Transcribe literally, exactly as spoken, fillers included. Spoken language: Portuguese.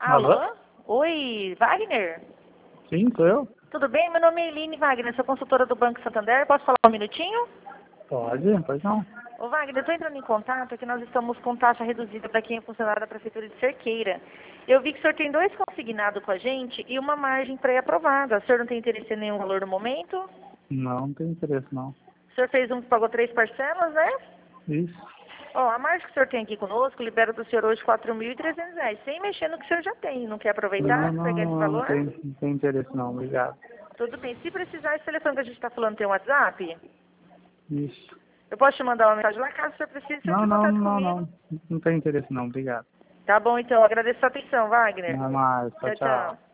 Alô? Alô? Oi, Wagner? Sim, sou eu? Tudo bem? Meu nome é Eline Wagner, sou consultora do Banco Santander. Posso falar um minutinho? Pode, pois não. Ô Wagner, estou entrando em contato porque nós estamos com taxa reduzida para quem é funcionário da Prefeitura de Cerqueira. Eu vi que o senhor tem dois consignados com a gente e uma margem pré-aprovada. O senhor não tem interesse em nenhum valor no momento? Não, não tem interesse não. O senhor fez um que pagou três parcelas, né? Isso. Ó, a margem que o senhor tem aqui conosco libera do senhor hoje quatro mil e trezentos reais, sem mexer no que o senhor já tem. Não quer aproveitar, Não, não, pegar esse não, não valor? tem, não tem interesse não, obrigado. Tudo bem. Se precisar, esse telefone que a gente está falando tem um WhatsApp? Isso. Eu posso te mandar uma mensagem lá, caso o senhor precise, sempre Não, em não, contato não, comigo. não. Não tem interesse não, obrigado. Tá bom, então. Agradeço a atenção, Wagner. Não mais, tchau, Tchau, tchau. tchau.